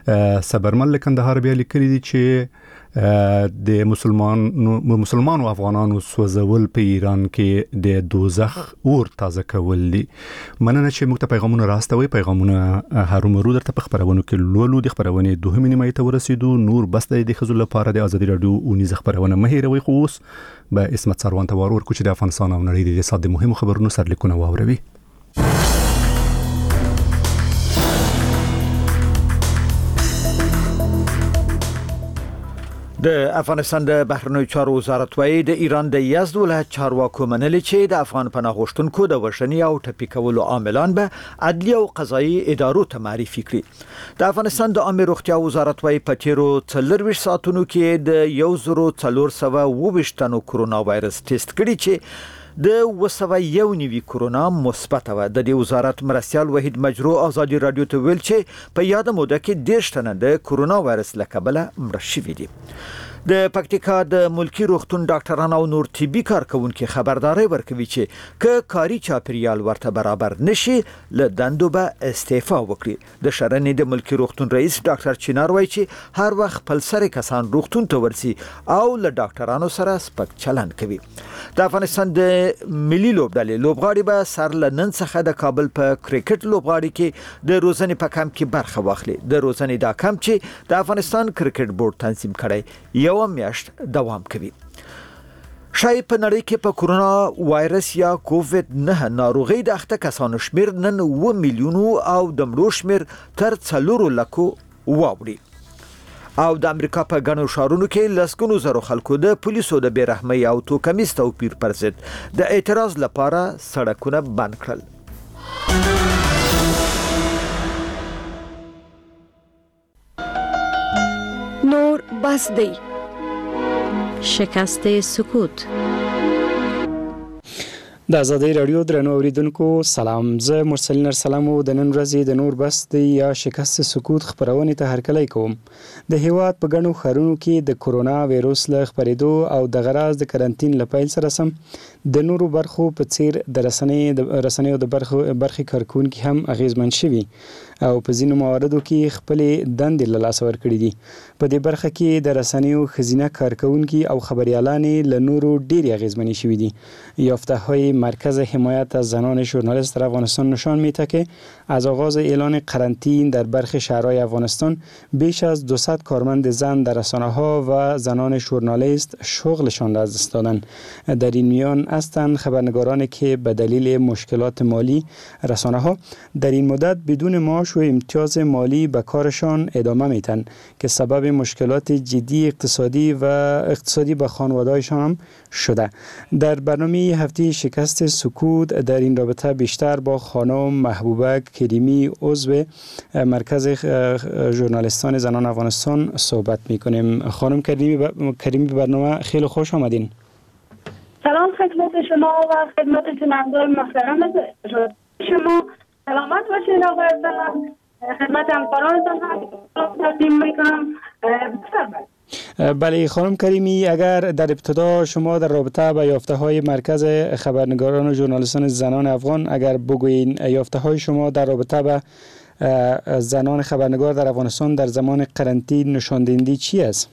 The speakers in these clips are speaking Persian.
صبرمل کندهار بیا لیکلي دي چې د مسلمانو افغانانو سوځول په ایران کې د دوزخ اور تازه کول دي. مننه چې موږ ته پیغامونه راستوي. پیغامونه هرومرو درته په خبرونو کې لولو. د خبرونې دوه نیمه ته ورسېدو. نور بس د خزل لپاره د ازادي رادیو اونیز خبرونه مهیروي. خو اوس به اسمت سروان ته ورور کوچ د افغانستان او نړۍ د اقتصاد مهمو خبرونو سرلیکونه واوروي. د افغانستان د بهرنیو چارو وزارت وايي د ایران د یزد ولایت چارواکو منلي چې د افغان پناه غوښتونکو د وژنې او ټپي کولو عاملان به عدلي او قضایي ادارو ته معرفي کړي. د افغانستان د عامه روغتیا وزارت وايي په تیرو 24 ساعتونو کې د 1420 تنو کرونا وایرس ټیسټ کړي چې د 291 کرونا مثبت و. د دې وزارت مرستيال وحید مجرو ازادي رادیو ته ویل چې په یاد موده کې 10 تنه د کرونا وایرس له کبله مړ شوي دي. د پکتیکا د ملکی روغتون ډاکټرانو او نور طبي کارکونکو خبرداري ورکوي چې ک کاری چاپیریال ورته برابر نشي له دندو به استعفا وکړي. د شرنې د ملکی روغتون رئیس ډاکټر چینار وایي چې هر وخت خپل سره کسان روغتون ته ورسي او له ډاکټرانو سره سپک چلند کوي. د افغانستان د ملي لوبډلې لوبغاړي به سر لنن څخه د کابل په کرکټ لوبغاړي کې د روزنې په کمپ کې برخه واخلي. د روزنې دا کمپ چې د افغانستان کرکټ بورډ تنظیم کړي یو میاشت دوام کوي. شای په نړۍ کې په کرونا وایرس یا کووید 9 ناروغي د اخته کسانو شمیر نن 1 میلیون او د مړو شمیر تر 4 لکو واوړي. او د امریکا په غنو شهرونو کې لسګونو زرو خلکو د پولیسو د بیرحمۍ او توکمیز توپیر پر ضد د اعتراض لپاره سړکونه بند کړل. نور بس دی. شکست سکوت. د ازادي رادیو درنو اوریدونکو سلام. زه مرسلین ارسلام او د نن ورځې د نور بس دی یا شکست سکوت خبرونه ته هرکلی کوم. د هیواد په غنو خارونو کې د کورونا وایروس له خبرېدو او د غراز د کرنټین لپاره سره سم د نورو برخو په څیر د رسنیو د برخې کارکونکو هم اغیزمن شوي او په ځینو مواردو کې خپل دندې له لاس ورکړي دي. په دې برخه کې د رسنیو خزینه کارکونکو او خبريالان له نورو ډیر اغیزمن شوي دي. یافته های مرکز حمایت از زنان ژورنالیست در افغانستان نشان میده که از آغاز اعلان قرنطین در برخی شهرهای افغانستان بیش از 200 کارمند زن در رسانه‌ها و زنان ژورنالیست شغلشان را از دست دادند. در این میان هستند خبرنگارانی که به دلیل مشکلات مالی رسانه‌ها در این مدت بدون معاش و امتیاز مالی به کارشان ادامه میدن که سبب مشکلات جدی اقتصادی به خانواده‌هایشان هم شده. در برنامه هفته شکست سکوت در این رابطه بیشتر با خانم محبوبه کریمی عضو مرکز ژورنالیستان زنان افغانستان صحبت میکنیم. خانم کریمی برنامه خیلی خوش آمدین. سلام خدمت شما و خدمت شنوندگان محترم شما. سلامت باشید آقای عزیزم. خدمت همکارانتان تقدیم میکنم. بفرمایید. بله خانم کریمی، اگر در ابتدا شما در رابطه با یافته‌های مرکز خبرنگاران و ژورنالیستان زنان افغان اگر بگویین یافته‌های شما در رابطه با زنان خبرنگار در افغانستان در زمان قرنطین نشان دهنده چی است؟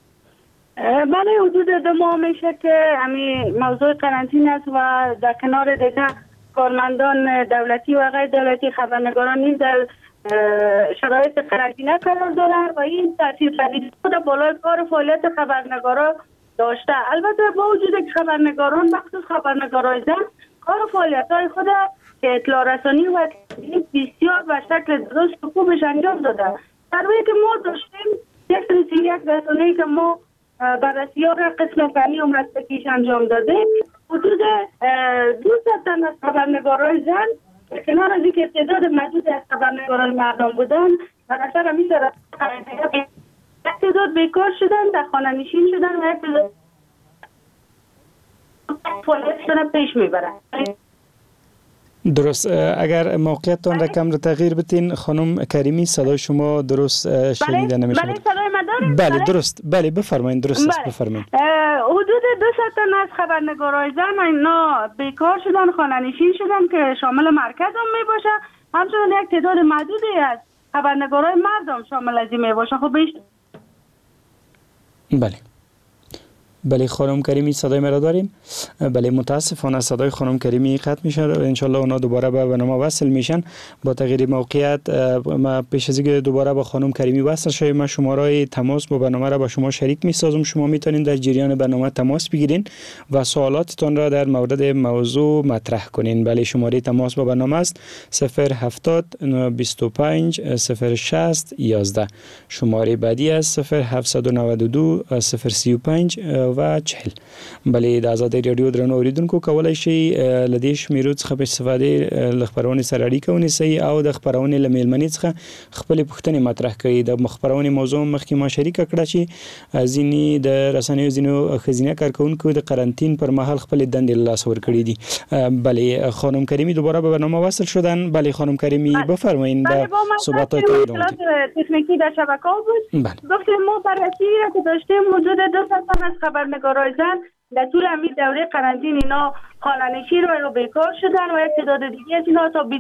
بله حدود 2 ماه میشه که همین موضوع قرنطین است و در کنار دیگه کارمندان دولتی و غیر دولتی خبرنگاران نیز در شرایط قرنطینه قرار دارند و این تاثیر پذیری خود بالای کار فعالیت خبرنگاران داشته. البته با وجود که خبرنگاران مخصوص خبرنگاران زن کار فعالیت‌های خود که اطلاع رسانی و بسیار به شکل درست و خوبش انجام داده. در واقع که ما داشتیم یک رسانه‌ای که ما بررسی‌ها را قسم فنی و مسلکیش انجام داده، حدود 200 تن از خبرنگاران زن کنار از اینکه تعداد محدود از خبرنگاران مردان بودن و اثر همین در تعداد بیکار شدن، در خانه نشین شدن و یک تعداد فعالیتشون پیش میبرن. درست. اگر موقعیتتان را کم تغییر بدین خانم کریمی، صدای شما درست شنیده نمیشه. بله صدای من دارید؟ بله درست. بله بفرمایید. درست است بفرمایید. حدود 200 تن از خبرنگارای زن اینا بیکار شدن، خانه نشین شدن که شامل مرکز هم میباشه. همچنین یک تعداد محدودی از خبرنگارای مردم شامل از این میباشن. خب بیشتر بله خانم کریمی صدای مرا داریم. بله متاسفانه صدای خانم کریمی قطع میشه. انشالله اونا دوباره به برنامه وصل میشن. با تغییر موقعیت ما پیش از اینکه دوباره با خانم کریمی وصل شویم ما شماره تماس با برنامه را با شما شریک میسازم. شما میتونید در جریان برنامه تماس بگیرین و سوالاتتان را در مورد موضوع مطرح کنین. بله شماره تماس با برنامه است 070 25 060 11. شماره بعدی است 0792 035 و 40. بله د آزادۍ رادیو درنو اوریدونکو کولای شي لدې شمیرو څخه په استفادې ل خبرونې سره اړیکه ونیسئ او د خبرونې له میلمنې څخه خپل پوښتنې مطرح کړئ. د خبرونې موضوع مخکې ما شریکه کړه چې ځینې د رسنیو ځینو ښځینه کارکونکو د قرنطین پر مهال خپل دندې له لاسه ورکړې دي. بله خانم کریمی دوباره به برنامه وصل شدن. بله خانم کریمی بفرمایید با صحبتاتون ادامه بدید. تکنیکی در شبکه بود. گفتیم ما بررسی را که داشتیم حدود 200 تن از خبرنگارای زن در طول همین دوره قرنطین اینا خانه‌نشین رو بیکار شدن و یک تعداد دیگه از اینا تا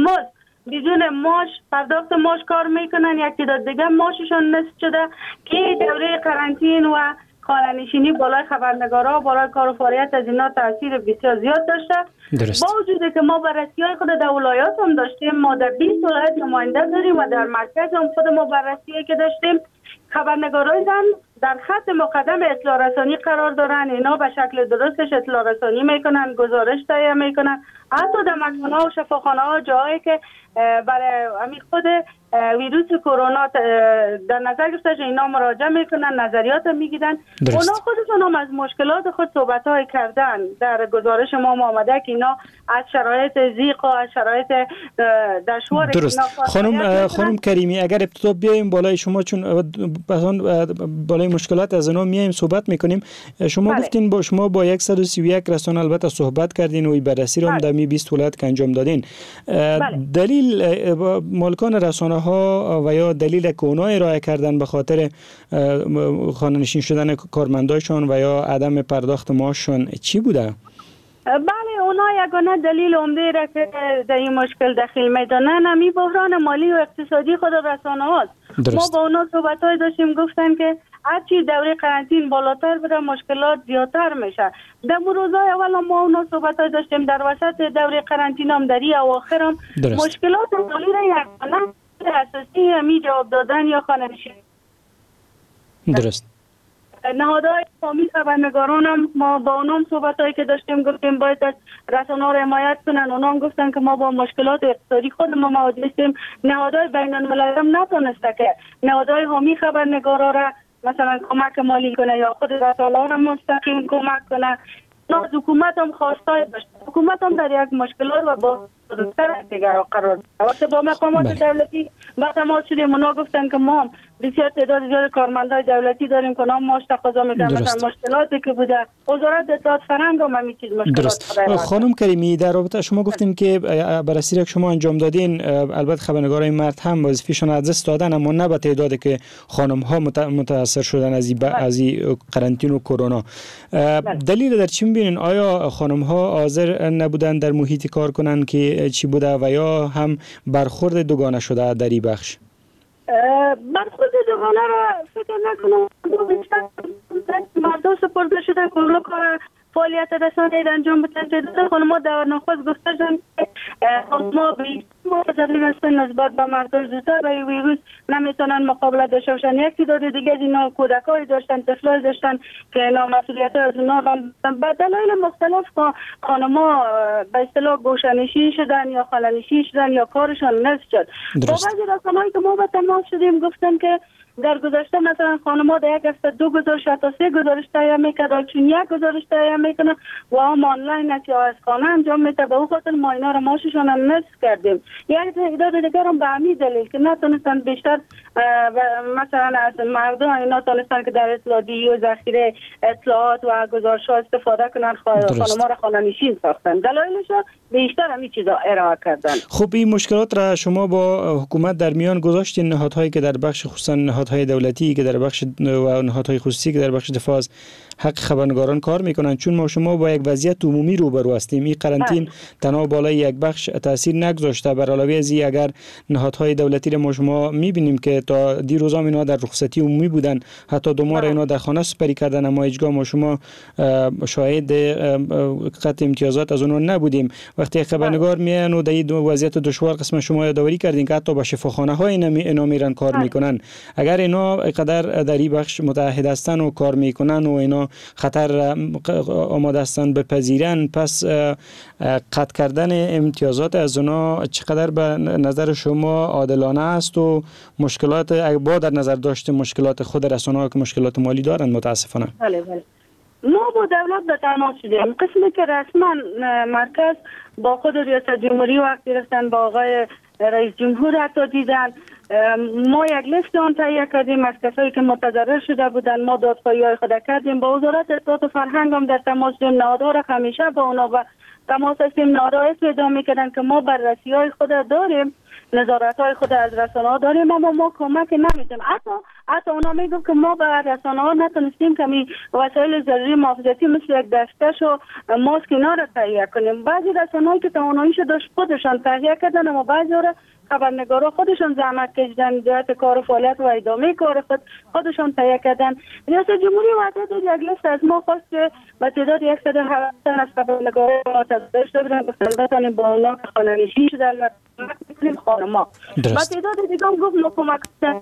بدون معاش پرداخت معاش کار میکنن. یک تعداد دیگه معاششون نصف شده که دوره قرنطین و خانه‌نشینی بالای خبرنگارا بالای کار و فعالیت از اینا تاثیر بسیار زیاد داشته. با وجود که ما بررسی‌های خود در ولایات هم داشتیم، ما در 20 ولایت نماینده داریم و در مرکز هم خود ما بررسی‌ای که داشتیم خبرنگارای زن در خط مقدم اطلاع رسانی قرار دارن. اینا به شکل درستش اطلاع رسانی میکنن، گزارش تهیه میکنن. حتی در مکان‌ها و شفاخانه‌ها جایی که برای همین خود ویروس کرونا در نظر گرفته شده اینا مراجعه میکنن، نظریات میگیرن. اونا خودشون هم از مشکلات خود صحبت‌های کردن. در گزارش ما آمده که اینا از شرایط ضیق و از شرایط دشوار درست. خانم کریمی اگر ابتدا بیایم بالای شما چون بالای مشکلات از اینا میایم صحبت میکنیم. شما گفتین با شما با 131 رسانه البته صحبت کردین و بررسی رو هم در 20 ولایت که انجام دادین. دلیل مالکان رسانه ها و یا دلیل که اونا ارائه کردن به خاطر خانه‌نشین شدن کارمندایشان و یا عدم پرداخت معاششان چی بوده؟ بله اونا یگانه دلیل عمده را که در این مشکل دخیل میدانن همین بحران مالی و اقتصادی خود رسانه هاست. ما با اونا صحبت‌های داشتیم گفتن که هرچی دوره قرنطین بالاتر بره مشکلات زیادتر میشه. در روزهای اول ما اونا صحبت‌های داشتیم در وسط دوره قرنطین هم در این اواخر هم مشکلات مالی را یگانه اساسی همین جواب دادن یا خانه‌نشینی. درست. نهادهای قومی خبرنگاران هم ما با اونم صحبتایی که داشتیم گفتیم باید از رسانه‌ها را حمایت کنن. اونا هم گفتن که ما با مشکلات اقتصادی خود ما مواجه هستیم. نهادهای بین‌المللی هم نتونسته که نهادهای قومی خبرنگارا را مثلا کمک مالی کنه یا خود رسانه‌ها را مستقیم کمک کنه. از حکومت هم خواستای داشت. حکومت هم در یک مشکلات و با بزرگتر دیگر قرار داد. وقتی با مقامات دولتی با تماس شدیم اونا گفتن که ما بسیار تعداد زیاد کارمندای دولتی داریم که اونا معاش تقاضا میکنن. مثلا مشکلاتی که بوده وزارت اطلاعات فرهنگ هم همین چیز مشکلات. خانم کریمی در رابطه شما گفتین که بررسی را که شما انجام دادین البته خبرنگارای مرد هم وظیفه‌شون از دست دادن اما نه به تعدادی که خانم ها متاثر شدن از این قرنطین و کرونا. دلیل در چی می‌بینین؟ آیا خانم ها حاضر نبودن در محیط کار کنن که چی بوده و یا هم برخورد دوگانه شده در این بخش؟ برخورد دوگانه را فکر نکنم. مردم سپرده شده کل کار فعالیت رسانه‌ای انجام بدن. تعداد خانم‌ها در نخست گفته شدن که خانم‌ها بی‌مقداری هستن نسبت به مردم زودتر با ویروس نمیتونن مقابله داشته باشن. یک تعداد دیگه از اینا کودکایی داشتن، طفلای داشتن که اینا مسئولیت از اونا به دلایل مختلف خانم‌ها به اصطلاح گوشه‌نشین شدن یا خانه‌نشین شدن یا کارشان نصف شد. با بعضی رسانه‌ای که ما به تماس شدیم گفتن که در گذشته مثلا خانم‌ها در یک هفته 2 گزارش تا 3 گزارش تهیه می‌کردن، چون یک گزارش تهیه می‌کنن و هم آنلاین است یا از خانه انجام میده. به اون خاطر ما اینا رو معاششون هم نصف کردیم. یک تعداد دیگر هم به همین دلیل که نتونستن بیشتر مثلا از مردم اینا تونستن که در اطلاعیه و ذخیره اطلاعات و گزارش‌ها استفاده کنن. خانم‌ها رو خانه‌نشین ساختن. دلایلش بیشتر همین چیزا ارائه کردن. خب این مشکلات را شما با حکومت در میان گذاشتین؟ نهادهایی که در بخش خصوصا نهاد نهادهای دولتی که در بخش و نهادهای خصوصی که در بخش دفاع از حق خبرنگاران کار میکنن، چون ما شما با یک وضعیت عمومی روبرو هستیم. این قرنطین تنها بالای یک بخش تاثیر نگذاشته، بر علاوه از این اگر نهادهای دولتی را ما شما میبینیم که تا دیروز هم اینا در رخصتی عمومی بودن، حتی 2 ماه اینا در خانه سپری کردن، اما هیچگاه ما شما شاهد قطع امتیازات از اونها نبودیم. وقتی خبرنگار میان و در این وضعیت دشوار قسم شما یادآوری کردین که حتی با شفاخانه های اینا میرن کار میکنن. اگر اینا قدر در این بخش متحد هستن و کار میکنن و اینا خطر آماده هستن بپذیرن، پس قطع کردن امتیازات از اونا چقدر به نظر شما عادلانه است و مشکلات با در نظر داشته مشکلات خود رسانه‌ها که مشکلات مالی دارن متاسفانه؟ بله. ما با دولت به تماس شدیم. قسمی که رسما مرکز با خود ریاست جمهوری وقت گرفتن، با آقای رئیس جمهور حتی دیدن، ما یک لیست آن تهیه کردیم از کسایی که متضرر شده بودن. ما دادخواهی‌های خود کردیم، با وزارت اطلاعات و فرهنگ هم در تماس بودیم، نهادها را همیشه با اونا و تماس هستیم. نهادها ادعا می‌کردن که ما بررسی‌های خود داریم، نظارت‌های خود از رسانه‌ها داریم، اما ما کمک نمی‌کنیم. حتی اونا میگفت که ما به رسانه‌ها نتونستیم که وسایل ضروری محافظتی مثل یک دستکش و ماسک اینا را تهیه کنیم. بعضی رسانه‌هایی که تواناییش داشت خودشان تهیه کردن، اما بعضی را خبرنگارا خودشون زحمت کشیدن، جهت کار و فعالیت و ادامه کار خودشون تهیه کردن. ریاست جمهوری وعده داد یک لیست از ما خواست که به تعداد 107 تن از خبرنگارا ما تضمین بدن، بتونیم با اونا خانه‌نشین شدن و می‌کنیم خانم‌ها. با تعداد دیگه هم گفت ما کمک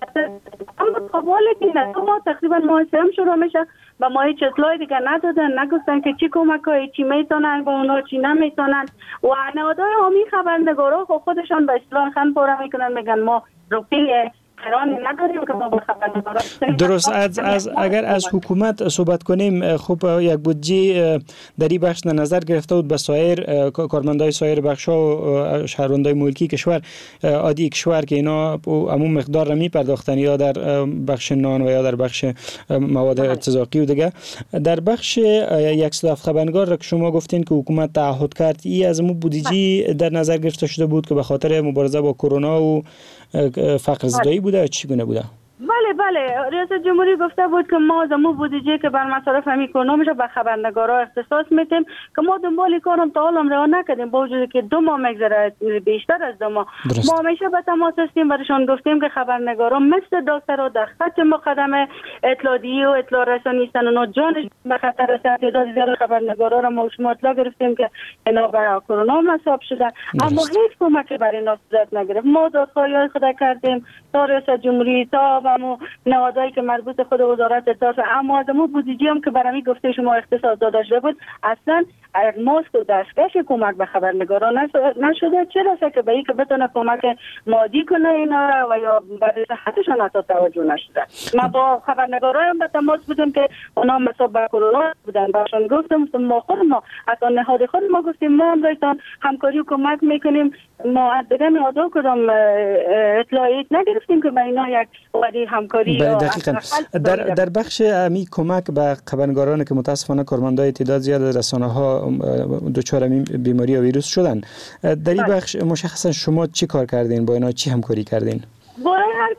اما قبول کنه ما تقریبا ماه سوم شروع میشه و ما هیچ اطلاعی دیگه ندادن، نگفتن که چی کمک‌های چی میتونن با اونا چی نمیتونن. و نهادهای عمومی خبرنگارا خودشان به اصطلاح خن پاره میکنن، میگن ما روپیه نداریم که ما با خبرنگارا. درست. اگر از حکومت صحبت کنیم، خب یک بودجه در این بخش نظر گرفته بود به سایر کارمندای سایر بخش‌ها و شهروندای ملکی کشور عادی کشور که اینا عموم مقدار را میپرداختن، یا در بخش نان و یا در بخش مواد ارتزاقی و دیگه. در بخش 107 خبرنگار را که شما گفتین که حکومت تعهد کرد، این از مو بودجه در نظر گرفته شده بود که به خاطر مبارزه با کرونا و فقر زدایی بوده، چگونه بوده؟ بله ریاست جمهوری گفته بود که ما زمو بودجه که بر مصارف کرونا میشه به خبرنگارا اختصاص میدیم که ما دنبال کارم تا حالا راه نکردیم، با وجودی که 2 ماه میگذره، بیشتر از 2 ماه. ما همیشه به تماس هستیم، برشون گفتیم که خبرنگارا مثل دکترها در خط مقدمه اطلاعی و اطلاع رسانی هستن، اونا جانش به خطر است. تعداد زیاد خبرنگارا را ما شما اطلاع گرفتیم که اینا برای کرونا مصاب شدن، اما هیچ کمکی برای اینا صورت نگرفت. ما دادخواهی خود کردیم تا ریاست جمهوری، تا نهادهایی که مربوط خود وزارت اطلاعات، اما از مو بودجه هم که برای گفته شما اختصاص داده شده بود، اصلا ماسک و دستکش کمک به خبرنگاران نشده. چرا که به این که بتونه کمک مادی کنه اینا و یا برای صحتشان حتی توجه نشده. ما با خبرنگاران هم به تماس بودیم که اونا مصاب به کرونا بودن، برشون گفتم ما حتی نهاد خود ما گفتیم ما هم رایتان همکاری و کمک میکنیم. ما از دیگه نهادها کدام اطلاعیت نگرفتیم که با اینا یک وعده همکاری. دقیقاً. در بخش امی کمک به خبرنگاران که متاسفانه کارمندای تعداد زیاد از رسانه‌ها دچار بیماری و ویروس شدن، در این بخش مشخصا شما چی کار کردین؟ با اینا چی همکاری کردین؟ با هر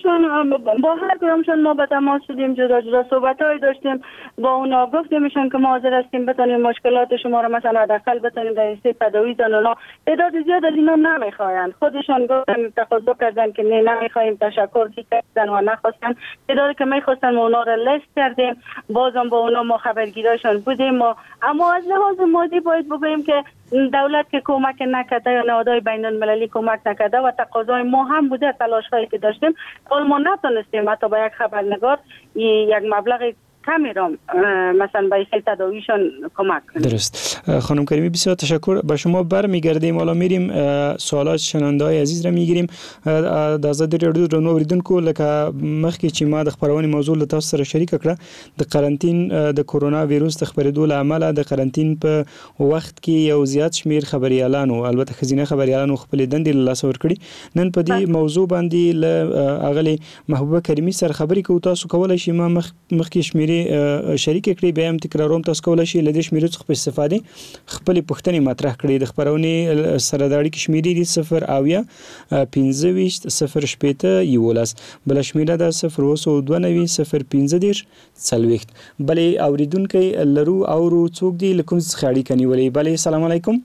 کدامشون ما به تماس شدیم، جدا صحبت‌های داشتیم با اونا، گفتیمشون که ما حاضر هستیم بتونیم مشکلات شما رو مثلا حداقل بتونیم در این تداوی دادن. اونا تعداد زیاد از اینا نمیخواین، خودشون گفتن تقاضا کردن که نمیخوایم، تشکر کردن و نخواستن. تعدادی که میخواستن اونا رو لیست کردیم، بازم با اونا ما خبرگیراشون بودیم. اما از لحاظ مادی باید بگوییم که دولت که کمک نکرده یا نهادهای بین المللی کمک نکرده و تقاضای ما هم بوده، تلاش‌هایی که داشتیم، حال ما نتونستیم حتی با یک خبرنگار یک مبلغ کمی را مثلا به این تداویشان کمک کنیم. درست. خانم کریمی بسیار تشکر. به شما برمیگردیم، حالا میریم سوالات شنونده‌های عزیز را میگیریم. د آزادي رادیو درنو اوریدونکو لکه مخکې چې ما د خبرونې موضوع له تاسو سره شریک کړه، د قرنټین د کورونا ویروس د خبرېدو له امله د قرنټین په وخت کې یو زیات شمیر خبريالانو، البته خزینه خبريالانو خپل دندې له لاس ورکړي. نن په دې موضوع باندې له اغلی محبوبه کریمی سره خبرې کوو. تاسو کولای شئ ما مخکې شمیرې شریک کړئ، بیا هم تکراروم، تاسو کولای شئ له دې شمیرو څخه په استفاده خپل پوښتنې مطرح کړې. د خبرونې سره د اړیکې شمیرې دي 0 اویا 15 0 شپېته 11 بل شمیره ده 0 92 0 15 40. بلې اوریدونکو لرو او څوک دی لکم څخه اړیکه نیولې. بلې سلام علیکم.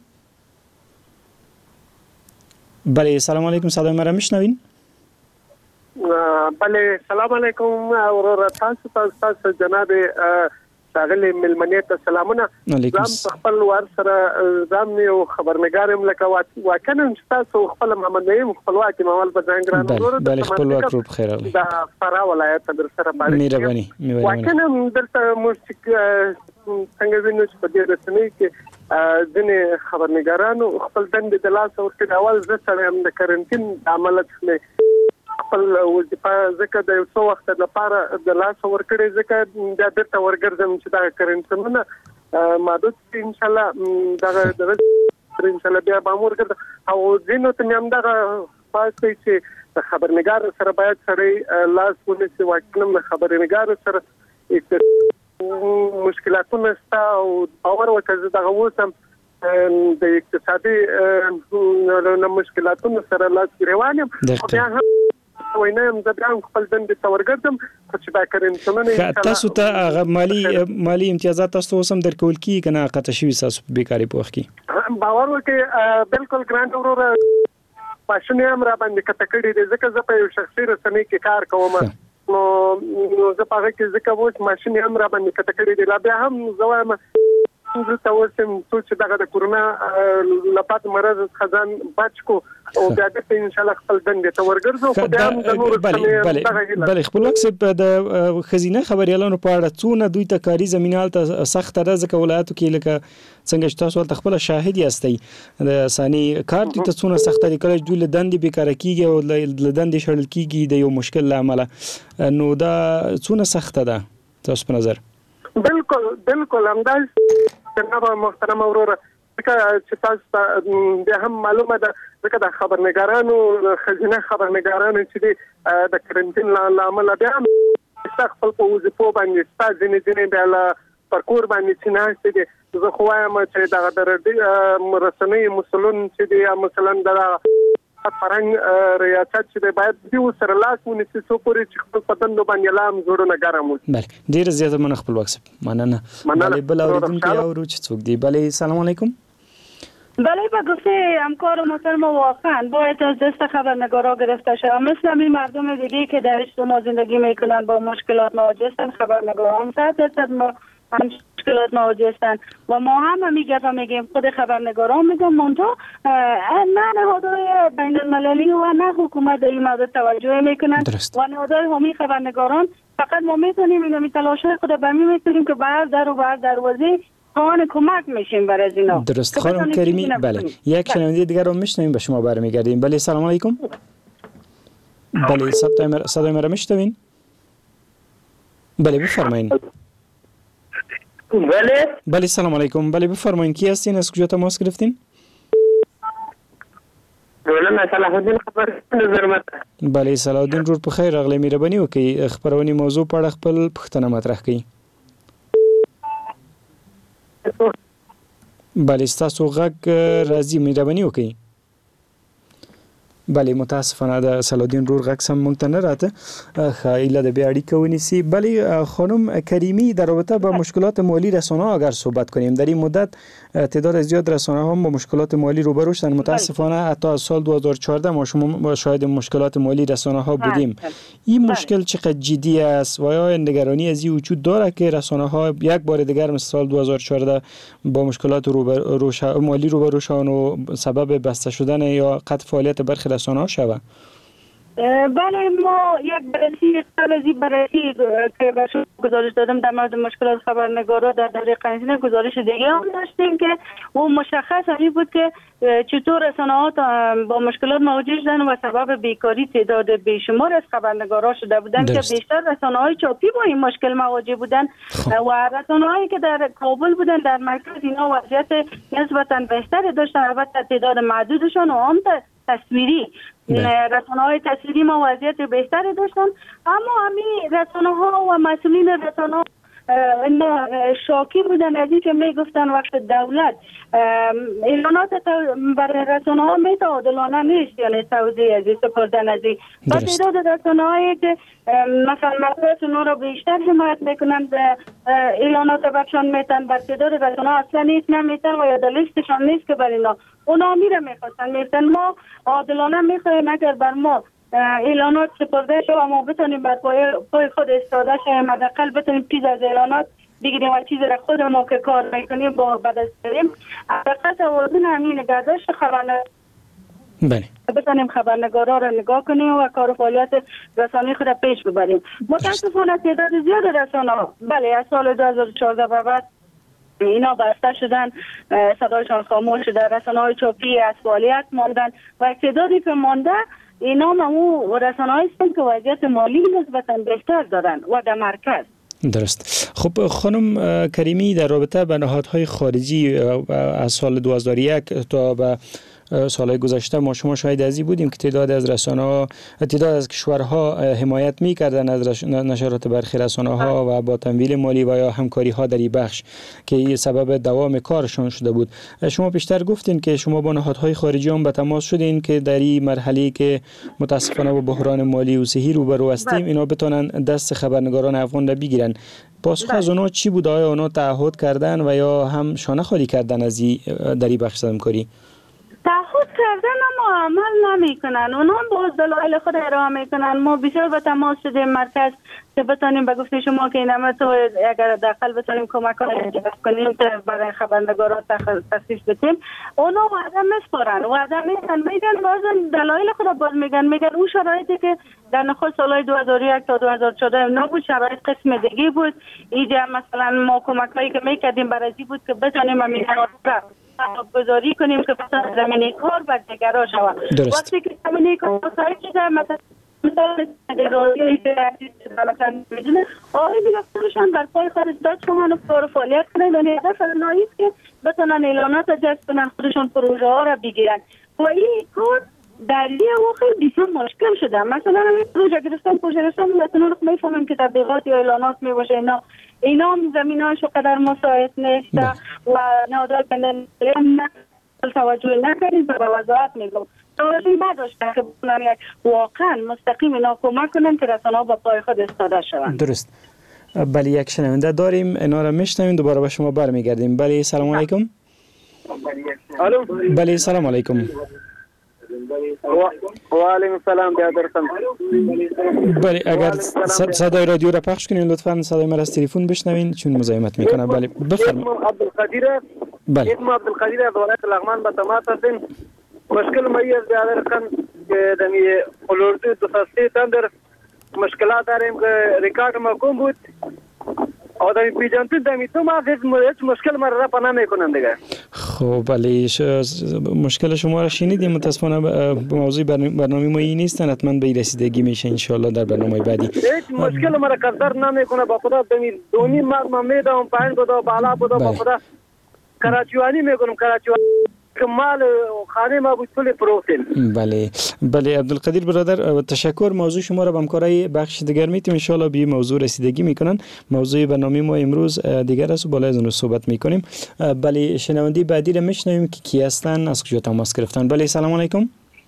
بله سلام علیکم صدای ما را میشنوین؟ بله سلام علیکم اورور تاسو جناب ښاغلي ملمنې ته سلامونه. زم خپل ور سره زم یو خبرنګارم لکه واکنه تاسو خپل محمد نعیم خپلواک مول په ځانګړنه ورور بله خپلواک روپ خیر اغلی دا فرا ولایت در سره باندې مهرباني واکنه دلته موسیق څنګه وینو چې په دې رسنۍ کې ځینې خبرنګارانو خپل دندې د لاس ورکړي. اول زه سره هم د کرنټین عمل څخه خپل وظیفه ځکه د یو څو وخت لپاره د لاس ورکړي ځکه د درته ورګرځم چې دا کرنټینونه محدود ان شاء الله دا ان شاء الله بیا به ورګرځم او ځینو ته هم دا پاتې چې خبرنګار سره باید سره لاس ونیسي. واکنه خبرنګار سره مشکلاتونه ستا او باور وکړه دغه وسم د اقتصادي مشکلاتونو سره لاس روانم بیا هم وینم زبران خپل دندې تورګردم چې دا کرنټونه تاسو ته هغه مالی امتیازات تاسو هم درکول کی کنه قطع شوی تاسو بیکاری په وخت کې باور وکړئ بالکل ګرانټ ورور پښنه هم را باندې کټکړې دي ځکه زه په یو شخصي رسنۍ کې کار کوم نو زه په هغه کې ځکه وښ ماشين هم را باندې کټکړې دي. لا بیا هم زوایم زه تاسو چې دغه د کورونا لپاره مرز خزان بچ کو او بیا د ان شاء الله خپل دندې ته ورګرځو. خو بیا هم د نور بله خپلواک صاحب د خزینه خبريالانو په اړه څونه دوی ته کاری زمينال ته سخت راځي ولایتو کې لکه څنګه چې تاسو ته خپل شاهد یاستئ د ثاني کار ته څونه سخت دي کله دوی له دندې بیکاره کیږي او له دندې شړل کیږي د یو مشکل لامل نو دا څونه سخت ده تاسو په نظر؟ بالکل همداس جناب محترم اورور چې تاسو به هم معلومه ده ځکه د خبرنګارانو خزینه خبرنګارانو چې د کرنټین لامل بیا خپل په وظیفو باندې ستاسو ځینې بیا پرکور باندې چې نه دي. زه خو وایم چې د رسنۍ مسلون چې دی مثلا د فرنګ ریاست چې باید دیو سره لاس ونیسي څو پورې چې خپل پدند باندې لام جوړونه ګرام وي. بله ډیر زیاته من خپل وکسب مننه. بله بل اوریدونکو او چې څوک دی. بله سلام علیکم. بله با گفته همکار محترم واقعا باید از دست خبرنگارا گرفته شود. مثل همین مردم دیگه که در اجتماع زندگی میکنن با مشکلات مواجه هستند خبرنگاران 100% مشکلات مواجه هستند و ما هم میگیم خود خبرنگاران میگم منتها نه نهادهای بین المللی و نه حکومت در این مورد توجه میکنند و نهادهای حامی خبرنگاران فقط ما میتونیم این تلاش‌های خود به می میتونیم که بر دروازه خانه کمک میشیم برای اینا. درست خانم کریمی. بله یک شنونده دیگر رو میشنویم به شما برمیگردیم. بله سلام علیکم. بله صدای مرا میشنوین؟ بله بفرمایید. بله سلام علیکم. بله بفرمایید کی هستین از کجا تماس گرفتین؟ صلاح الدین خبر نظر. بله صلاح الدین جوړ په خیر اغلی مهرباني وکړئ خبرونی موضوع په اړه خپل پوښتنه مطرح کړئ. بله ستاسو غږ راځي مهرباني وکړئ. بله متاسفانه د سلادین رور غږ سم مونږ ته نه راته خایله د بیا اړیکه ونیسي. بله خانم کریمی در رابطه با مشکلات مالی رسانه ها اگر صحبت کنیم در این مدت تعداد زیاد رسانه ها با مشکلات مالی روبرو شدن. متاسفانه حتی از سال 2014 ما شما شاهد مشکلات مالی رسانه ها بودیم. این مشکل چقدر جدی است و آیا نگرانی از این وجود داره که رسانه ها یک بار دیگر مثل سال 2014 با مشکلات مالی روبرو شدن و سبب بسته شدن یا قطع فعالیت برخی رسانه ها شود؟ بله ما یک بررسی که به شما گزارش دادم در مورد مشکلات خبرنگارا در دوره قرنطینه گزارش دیگه هم داشتیم که اون مشخص همین بود که چطور رسانه‌ها با مشکلات مواجه شدن و سبب بیکاری تعداد بیشمار از خبرنگارا شده بودن که بیشتر رسانه‌های چاپی با این مشکل مواجه بودن و رسانه‌هایی که در کابل بودن در مرکز اینا وضعیت نسبتاً بهتری داشتن. البته تعداد معدودشان و هم تصویری رسانه‌های تصویری ما وضعیت بهتری داشتن اما همین رسانه‌ها و مسئولین رسانه‌ها شاکی بودن از این که میگفتن وقت دولت اعلانات برای رسانه ها عادلانه نیست، یعنی توزیع از سپردن از این و تعداد رسانه هایی که مثلا مطبوعات اونها را بیشتر حمایت میکنن اعلانات برشان میتن، بر تعداد رسانه ها اصلا نیست نمیتن و یا در لیستشان نیست که بر اونا میره میخواستن میفتن. ما عادلانه میخوایم اگر بر ما اعلانات سپرده شو ما بتونیم بر پای خود استفاده شویم، حداقل بتونیم چیز از اعلانات بگیریم و چیز را خود ما که کار میکنیم با بدست داریم حداقل توازن همین نگهداشت خبرنگار بتونیم خبرنگارا را نگاه کنیم و کار و فعالیت رسانه‌ای خود را پیش ببریم. متاسفانه تعداد زیاد رسانه بله از سال 2014 به بعد اینا بسته شدن، صدایشان خاموش شده، رسانه‌های چاپی از فعالیت ماندن و تعدادی که مانده اینا همون رسانه‌هایی هستند که وضعیت مالی نسبتاً بهتر دارن و در مرکز. درست. خب خانم کریمی در رابطه با نهادهای خارجی از سال 2001 تا به سالهای گذشته ما شما شاهد ازی بودیم که تعداد از رسانه‌ها، تعداد از کشورها حمایت می‌کردن از نشرات برخی رسانه‌ها و با تمویل مالی و یا همکاری‌ها در این بخش که سبب دوام کارشان شده بود. شما پیشتر گفتین که شما با نهادهای خارجی هم به تماس شدین که در این مرحله که متاسفانه با بحران مالی و صحی روبرو هستیم اینا بتونن دست خبرنگاران افغان را بگیرن. پاسخ از اونا چی بود؟ آیا اونا تعهد کردن و یا هم شانه خالی کردن از در این بخش همکاری؟ تعهد کردن اما عمل نمیکنن، اونا باز دلایل خود ارائه میکنن. ما بسیار به تماس شدیم مرکز که بتونیم به گفته شما که این همه تو اگر داخل بتونیم کمک کنیم که برای خبرنگارا تخصیص بدیم، اونا وعده میسپارن، وعده میگن باز دلایل خود باز میگن اون شرایطی که در نخست سالهای 2001 تا 2014 نبود، شرایط قسم دیگه بود. اینجا مثلا ما کمک هایی که میکردیم برای بود که بتونیم همین گذاری کنیم که مثلا زمینه کار بر دیگرها شود. وقتی که زمینه کار سایی شده مثلا رادیویی که مثلا میدونه آقای دیگرشان در پای خود داد شما کار فعالیت کنند و هدف از نایست که بتونن اعلانات را جذب کنن، خودشون پروژه ها را بگیرن و این کار در یه خیلی بسیار مشکل شده. مثلا پروژه گرفتن مثلا رو میفهمیم که تبلیغات یا اعلانات میباشه اینا هم زمینه‌هاشو قدر مساعد نیست و نهادهای بین‌المللی توجه نکردیم و به وضاحت میگم توجه نداشتن که بتونن واقعا مستقیم اینا کمک کنن که رسانه‌ها با پای خود ایستاده شوند. درست. بله یک شنونده داریم، اینا رو میشنویم دوباره به شما برمیگردیم. بله سلام علیکم. الو. بله سلام علیکم. و علیکم السلام بیادرتم. بله اگر صدای رادیو را پخش کنین لطفاً صدای من از تلفن بشنوین چون مزاحمت میکنه. بله بفرمایید. عبدالقدیر بله عبدالقدیر از ولایت لغمان به تماس هستیم. مشکل ما است بیادرتم که دمی اولوردو دو ساستی تندر مشکلات داریم که ریکارد ما کم بود و دمی پیجانتون دمی تو ما هیچ مشکل ما را رفع نمیکنن دیگه. خب بله مشکل شما را شنیدیم، متاسفانه به موضوع برنامه ما این نیستن، حتما به رسیدگی میشه ان شاء الله در برنامه بعدی. هیچ مشکل ما را قدر نمیکنه با خدا دمی دونی ما میدم پایین بودا بالا بودا با خدا کراچیوانی میکنم کراچیوانی کمال خانه ما بود کلی پروتین. بله عبدالقدیر برادر تشکر. موضوع شما را به همکارای بخش دیگر میتیم ان شاء الله به موضوع رسیدگی میکنن. موضوع برنامه ما امروز دیگر است و بالا از اون صحبت میکنیم. بله شنونده بعدی را میشنویم که کی هستن، از کجا تماس گرفتن. بله سلام علیکم.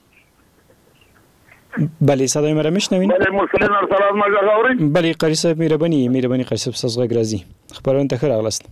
بله صدای مرا میشنوین؟ بله مسلمان سلام مجاورین. بله قاری صاحب مهربانی قاری صاحب سازغه گرازی خبرون ته خیر اغلاست.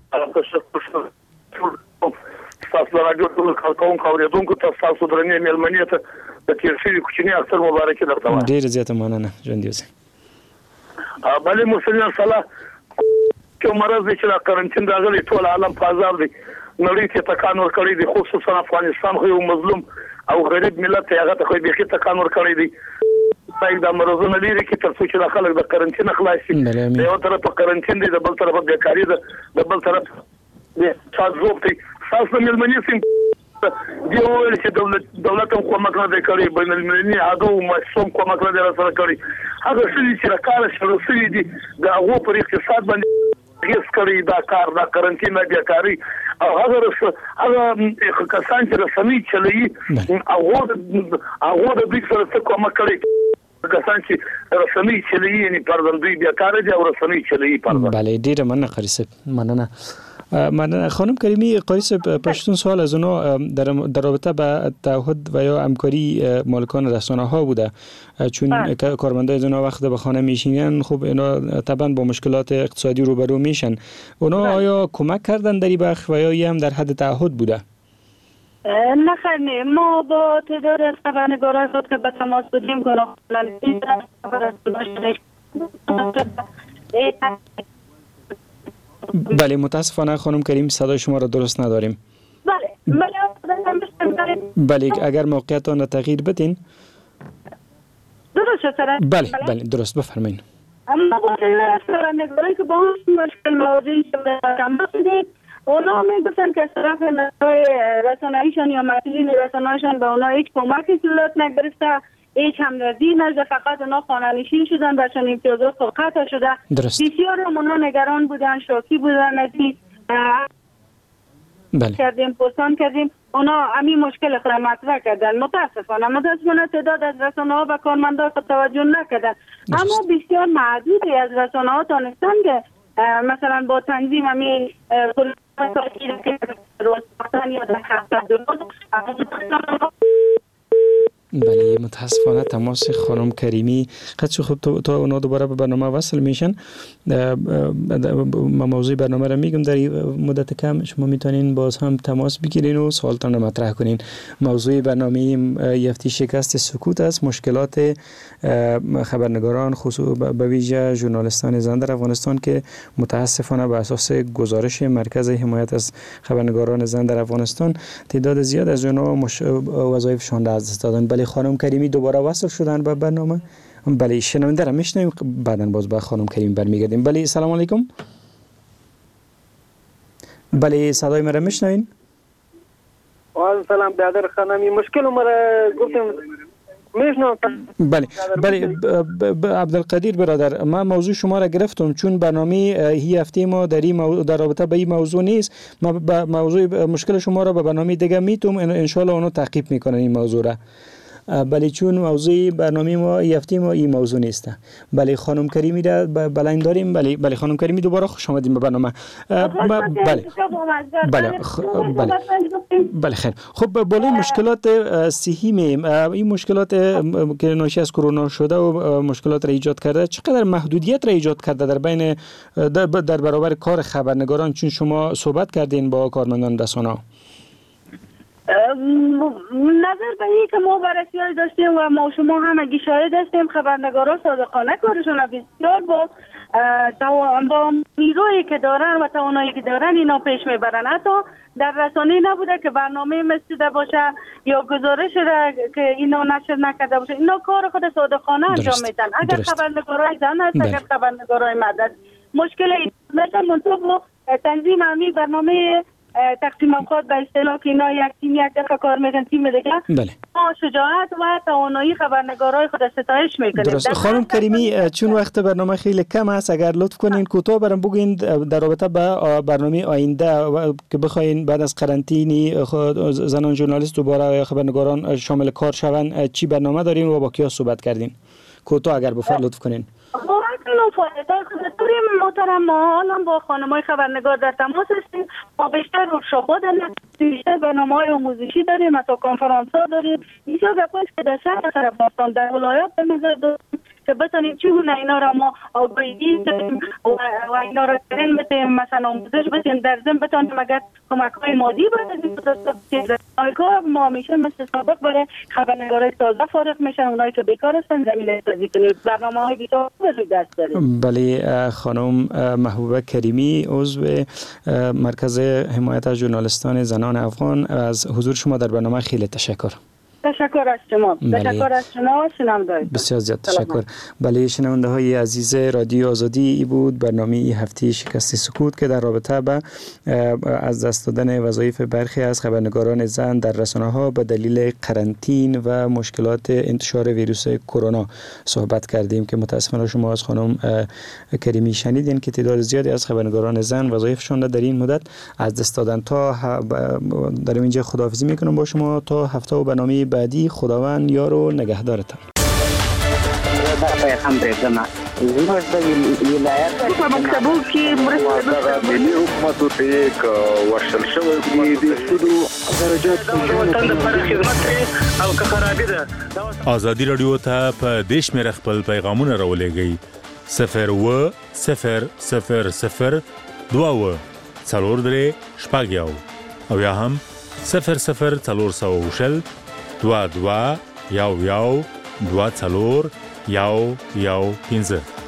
تاسو راډیو ټول کارکونکو اوریدونکو ته تاسو درنې مېلمنې ته د تیر شوي کوچني اختر مبارکي درته وایم. ډېر زیاته مننه ژوندي اوسئ. بله مسلمان صلاح کوم مرض چې د کارنټین راغلی ټول عالم په عذاب دی، نړۍ ته تکان ورکړی دی، خصوصا افغانستان خو یو مظلوم او غریب ملت ته هغه ته خو به تکان ورکړی دی. باید د مرزونه لري کې تر څو چې د خلک د کارنټین خلاص شي. یو طرف په کارنټین دی، د بل طرف بیکاری ده، د بل طرف تاسو ته تاسو ملمنې سیم دی ویل چې دولت هم کومک نه کوي، بین المللي عادو مشوم کومک نه سره کوي. هغه څه چې راکاره شروع شوی دي د هغه پر اقتصاد باندې هیڅ کوي دا کار د کارنټین بیکاری او هغه کسان چې رسمي چلوي هغه د دې سره څه کومک کوي کسان چې رسمي چلی یعنی پردندوی بیا کار دی او رسمي چلی پرد. بله ډیره مننه قاری صاحب. مننه خانم کریمی. قاری صاحب پشتون سوال از اونا در رابطه با تعهد و یا همکاری مالکان رسانه ها بوده، چون کارمندای از اونا وقت به خانه میشینن خب اینا طبعا با مشکلات اقتصادی روبرو میشن. اونا آیا کمک کردن در این بخش و یا هم در حد تعهد بوده؟ نه خیلی ما با تعداد از خبرنگاران خود که به تماس بودیم بله متاسفانه خانم کریم صدای شما را درست نداریم. بله اگر موقعیتان را تغییر بدین. درست شد. بله درست بفرمایید. اما با خبرنگاران که با هم مشکل مواجه شدیم اونا میگفتن که از طرف رسانه‌ایشان یا مسئولین رسانه‌ایشان به اونا هیچ کمکی صورت نگرفته، هیچ همدردی نشده، فقط اونا خانه‌نشین شدن و چون امتیازات قطع شده. بسیار اونا نگران بودن، شوکی بودن از این. کردیم پرسان کردیم اونا همین مشکل خود مطرح کردن. متاسفانه تعداد از رسانه‌ها و کارمندان توجه نکردن، اما بسیار معدودی از رسانه‌ها تونستن که مثلا با تنظیم همین بله متاسفانه تماس خانم کریمی قد خوب تا اونا دوباره به برنامه وصل میشن. موضوع برنامه را میگم در مدت کم شما میتونین باز هم تماس بگیرین و سوالتان را مطرح کنین. موضوع برنامه یفتی شکست سکوت است، مشکلات خبرنگاران خصوص به ویژه ژورنالیستان زن در افغانستان که متاسفانه به اساس گزارش مرکز حمایت از خبرنگاران زن در افغانستان تعداد زیاد از اونها وظایفشان را از دست دادن. بله خانم کریمی دوباره وصل شدن به برنامه. بله شنونده را میشنویم، بعداً باز به خانم کریم برمیگردیم. بله سلام علیکم. بله صدای مرا میشنوین؟ و سلام برادر خانمی، مشکل مرا گفتم میشنوم. بله عبدالقدیر برادر، من موضوع شما را گرفتم چون برنامه هی هفته ما در رابطه به این موضوع نیست. من موضوع مشکل شما را به برنامه دیگه میتونم ان شاءالله اونو تعقیب میکنن این موضوع را. بله چون موضوع برنامه ما یفتی ما این موضوع نیست. بله خانم کریمی را بلند داریم. بله خانم کریمی دوباره خوش آمدید به برنامه. بله خیر. خب بالای مشکلات صحی این مشکلات که ناشی از کرونا شده و مشکلات را ایجاد کرده چقدر محدودیت را ایجاد کرده در بین در برابر کار خبرنگاران، چون شما صحبت کردین با کارمندان رسانه؟ نظر به این که ما بررسی داشتیم و ما شما هم اگه شاهد هستیم خبرنگاران صادقانه کارشون بسیار با نیرویی که دارن و توانایی که دارن اینا پیش میبرن. حتی در رسانه نبوده که برنامه مسیده باشه یا گزارش را که اینا نشر نکرده باشه، اینا کار خود صادقانه انجام میدن. اگر خبرنگارای زن هست، اگر خبرنگارای مرد هست، مشکل این مثلا منطقه تنظیم همی برنامه تقسیم اوقات به اصطلاح که اینا یک تیم یک دفعه کار میکنن تیم دیگه. بله. ما شجاعت و توانایی خبرنگارای خود ستایش میکنیم. درست. خانم کریمی چون وقت برنامه خیلی کم است اگر لطف کنین کوتاه برام بگین در رابطه با برنامه آینده که بخواین بعد از قرنطینه زنان ژورنالیست دوباره خبرنگاران شامل کار شون چی برنامه دارین و با کیا صحبت کردین؟ کوتاه اگر بفرمایید لطف کنین. محترم ما الان با خانمای خبرنگار در تماس هستیم. ما بیشتر ورکشاپ‌ها داریم، بیشتر برنامه‌های آموزشی داریم، حتی کنفرانس‌ها داریم. اینجا گپاش که در شهر افغانستان در ولایات به نظر داریم که بتونیم چگونه اینا را ما آگاهی بدیم و اینا را ترین بدیم، مثلا آموزش بدیم، در ضمن بتونیم اگر کمک‌های مادی بدیم. ما همیشه مثل سابق برای خبرنگارای تازه فارغ میشن، اونایی که بیکار هستن زمینه سازی کنیم. برنامه‌های بیشتر به دست داریم. بله خانم محبوبه کریمی عضو مرکز حمایت از ژورنالیستان زنان افغان، از حضور شما در برنامه خیلی تشکر. تشکر از شما. تشکر از شما شنونده. بسیار زیاد تشکر. بله شنونده های عزیز رادیو آزادی، ای بود برنامه هفته شکست سکوت که در رابطه با از دست دادن وظایف برخی از خبرنگاران زن در رسانه‌ها به دلیل قرنطینه و مشکلات انتشار ویروس کرونا صحبت کردیم که متاسفانه شما از خانم کریمی شنیدین که تعداد زیادی از خبرنگاران زن وظایفشون را در این مدت از دست دادن. تا در اینجا خداحافظی میکنم با شما تا هفته و برنامه بعدی. خداوند یار و نگهدارتان. دا پیغام درکمه زموږ د ولایت په مکتبو کې مرسته ملي حکومت ته یک ورشل شوی د سودو درجات او که خرابې ده. ازادي رادیو ته په دیش مې خپل پیغامونه راولېږئ 02000 2 څلور درې شپږ یو او یا هم 00400 22 یو 2 څلور یو 15